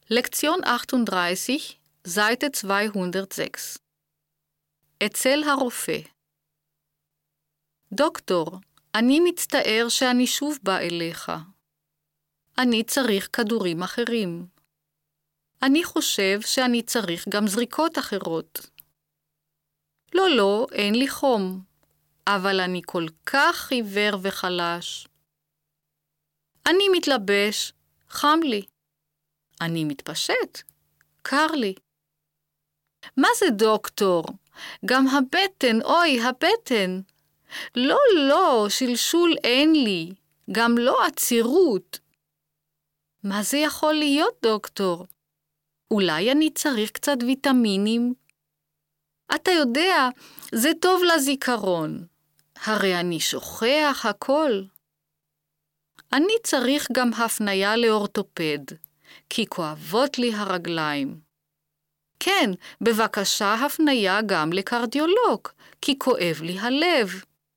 Lektion 38, Seite 206. אצל הרופא. דוקטור, אני מצטער שאני שוב בא אליך. אני צריך כדורים אחרים. אני חושב שאני צריך גם זריקות אחרות. לא, אין לי חום, אבל אני כל כך עיוור וחלש. אני מתלבש, חם לי. אני מתפשט, קר לי. מה זה דוקטור? גם הבטן, אוי, הבטן. לא, שלשול אין לי, גם לא עצירות. מה זה יכול להיות, דוקטור? אולי אני צריך קצת ויטמינים? אתה יודע, זה טוב לזיכרון. הרי אני שוכח הכל. אני צריך גם הפניה לאורתופד, כי כואבות לי הרגליים. כן, בבקשה הפניה גם לקרדיולוג, כי כואב לי הלב.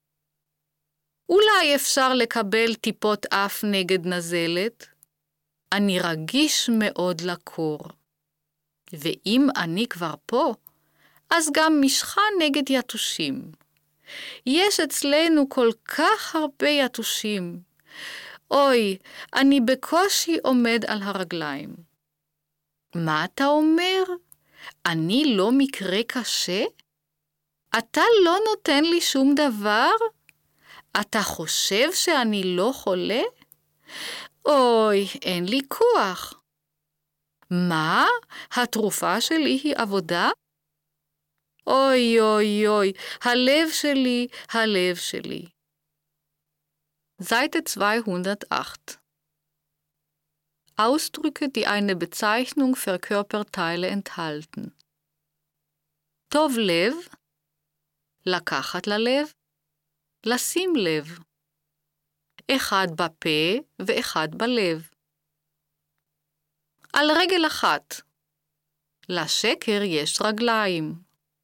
אולי אפשר לקבל טיפות אף נגד נזלת? אני רגיש מאוד לקור. ואם אני כבר פה, אז גם משחה נגד יתושים. יש אצלנו כל כך הרבה יתושים. אוי, אני בקושי עומד על הרגליים. מה אתה אומר? אני לא מקרה קשה? אתה לא נותן לי שום דבר? אתה חושב שאני לא חולה? אוי, אין לי כוח. מה? התרופה שלי היא עבודה? אוי, הלב שלי. Seite 208. Ausdrücke, die eine Bezeichnung für Körperteile enthalten. טוב לב, לקחת ללב, לשים לב. אחד בפה ואחד בלב. על רגל אחת. לשקר יש רגליים.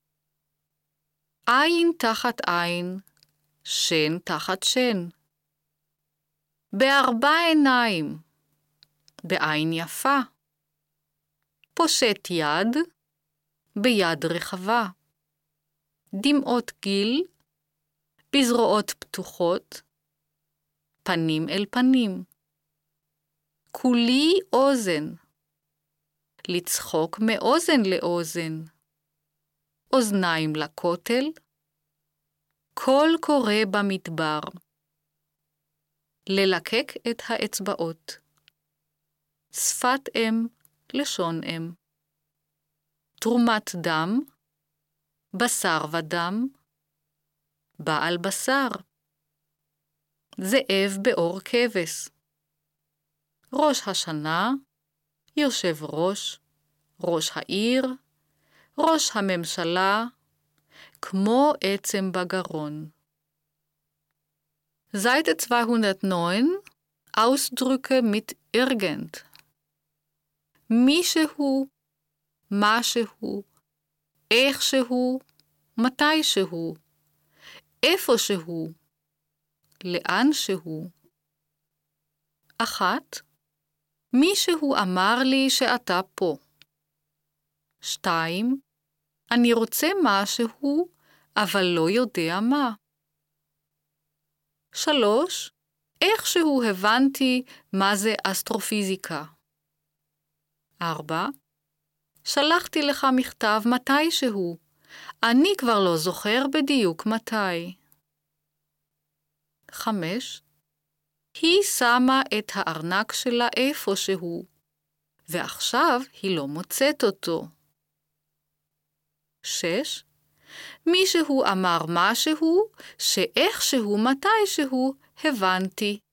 עין תחת עין, שן תחת שן. בארבע עיניים, בעין יפה. פושט יד, ביד רחבה. דמעות גיל, בזרועות פתוחות. פנים אל פנים. כולי אוזן. לצחוק מאוזן לאוזן. אוזניים לכותל. קול קורא במדבר. ללקק את האצבעות. שפת אם, לשון אם. תרומת דם, בשר ודם, בעל בשר. זאב באור כבש. ראש השנה, יושב ראש, ראש העיר, ראש הממשלה, כמו עצם בגרון. Seite 209, Ausdrücke mit irgend. מישהו, משהו, איכשהו, מתישהו, איפשהו, לאנשהו. אחת, מישהו אמר לי שאתה פה. שתיים, אני רוצה משהו, אבל לא יודע מה. שלוש, איכשהו הבנתי מה זה אסטרופיזיקה. ארבע, שלחתי לך מכתב מתישהו. אני כבר לא זוכר בדיוק מתי. חמש, היא שמה את הארנק שלה איפשהו, ועכשיו היא לא מוצאת אותו. שש, מישהו אמר משהו שאיכשהו מתישהו הבנתי.